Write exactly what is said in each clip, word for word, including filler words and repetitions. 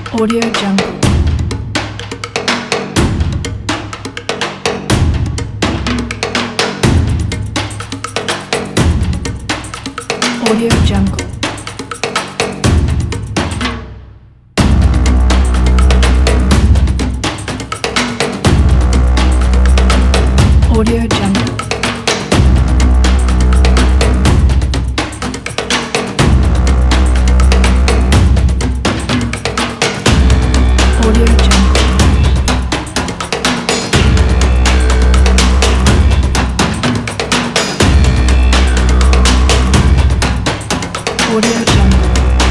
Audio Jungle. Audio Jungle. Audio Jungle. Audio Jungle. Audio Jungle.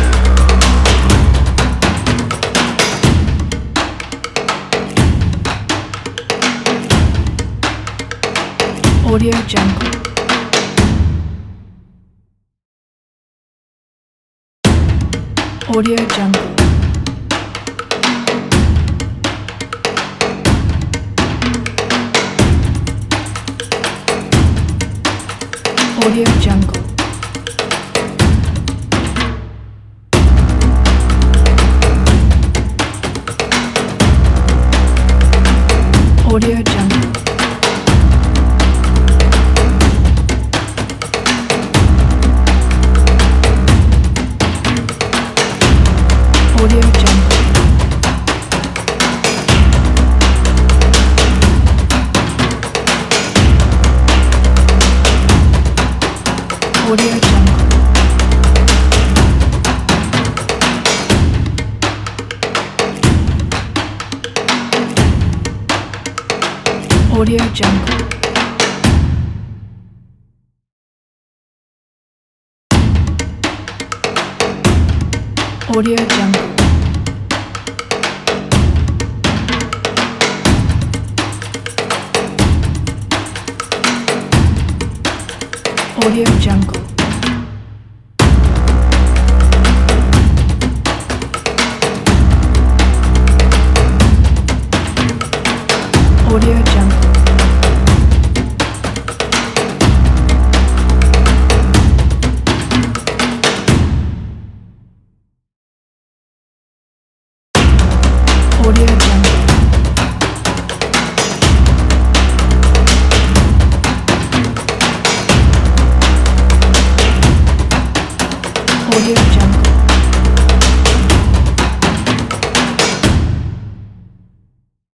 Audio Jungle. Audio Jungle. Audio Jungle. Audio Jungle. Audio Jungle. Audio Jungle. Audio Jungle. Audio Jungle. Audio Jungle. Audio Jungle. Audio Jungle. Audio Jungle.